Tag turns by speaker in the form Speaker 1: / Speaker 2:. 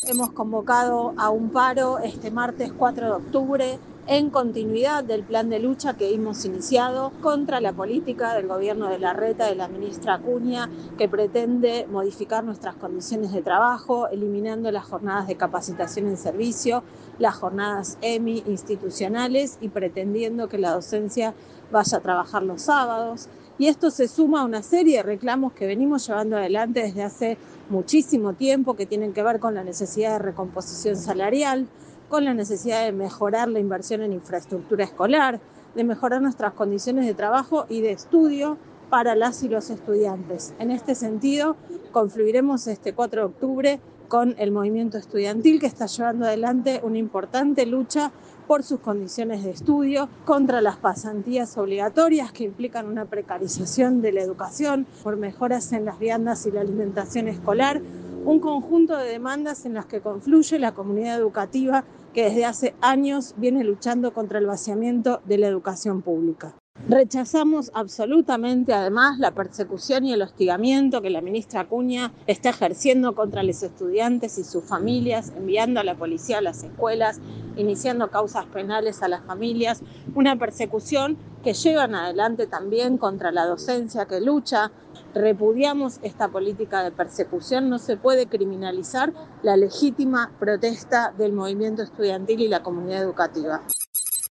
Speaker 1: Hemos convocado a un paro este martes 4 de octubre en continuidad del plan de lucha que hemos iniciado contra la política del gobierno de Larreta, de la ministra Acuña, que pretende modificar nuestras condiciones de trabajo, eliminando las jornadas de capacitación en servicio, las jornadas EMI institucionales y pretendiendo que la docencia vaya a trabajar los sábados. Y esto se suma a una serie de reclamos que venimos llevando adelante desde hace muchísimo tiempo, que tienen que ver con la necesidad de recomposición salarial, con la necesidad de mejorar la inversión en infraestructura escolar, de mejorar nuestras condiciones de trabajo y de estudio para las y los estudiantes. En este sentido, confluiremos este 4 de octubre con el movimiento estudiantil, que está llevando adelante una importante lucha por sus condiciones de estudio, contra las pasantías obligatorias que implican una precarización de la educación, por mejoras en las viandas y la alimentación escolar, un conjunto de demandas en las que confluye la comunidad educativa que desde hace años viene luchando contra el vaciamiento de la educación pública. Rechazamos absolutamente, además, la persecución y el hostigamiento que la ministra Acuña está ejerciendo contra los estudiantes y sus familias, enviando a la policía a las escuelas, iniciando causas penales a las familias, una persecución que llevan adelante también contra la docencia que lucha. Repudiamos esta política de persecución. No se puede criminalizar la legítima protesta del movimiento estudiantil y la comunidad educativa.